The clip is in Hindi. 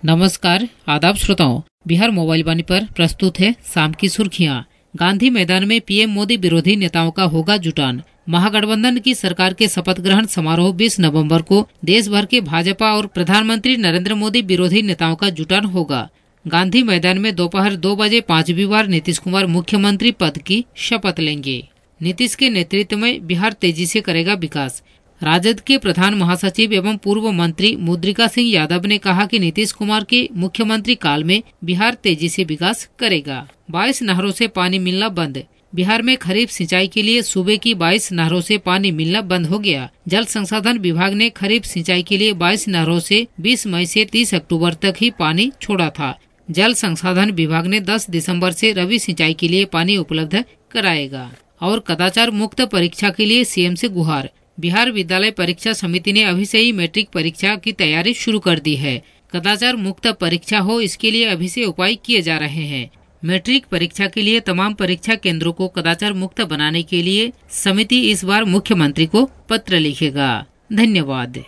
नमस्कार, आदाब श्रोताओं। बिहार मोबाइल वाणी पर प्रस्तुत है शाम की सुर्खियां। गांधी मैदान में पीएम मोदी विरोधी नेताओं का होगा जुटान। महागठबंधन की सरकार के शपथ ग्रहण समारोह 20 नवंबर को देश भर के भाजपा और प्रधानमंत्री नरेंद्र मोदी विरोधी नेताओं का जुटान होगा। गांधी मैदान में दोपहर 2 बजे 5वीं बार नीतीश कुमार मुख्यमंत्री पद की शपथ लेंगे। नीतीश के नेतृत्व में बिहार तेजी से करेगा विकास। राजद के प्रधान महासचिव एवं पूर्व मंत्री मुद्रिका सिंह यादव ने कहा कि नीतीश कुमार के मुख्यमंत्री काल में बिहार तेजी से विकास करेगा। 22 नहरों से पानी मिलना बंद। बिहार में खरीफ सिंचाई के लिए सूबे की 22 नहरों से पानी मिलना बंद हो गया। जल संसाधन विभाग ने खरीफ सिंचाई के लिए 22 नहरों से 20 मई से 30 अक्टूबर तक ही पानी छोड़ा था। जल संसाधन विभाग ने 10 दिसंबर से रबी सिंचाई के लिए पानी उपलब्ध कराएगा। और कदाचार मुक्त परीक्षा के लिए सीएम से गुहार। बिहार विद्यालय परीक्षा समिति ने अभी से ही मैट्रिक परीक्षा की तैयारी शुरू कर दी है। कदाचार मुक्त परीक्षा हो, इसके लिए अभी से उपाय किए जा रहे हैं। मैट्रिक परीक्षा के लिए तमाम परीक्षा केंद्रों को कदाचार मुक्त बनाने के लिए समिति इस बार मुख्यमंत्री को पत्र लिखेगा। धन्यवाद।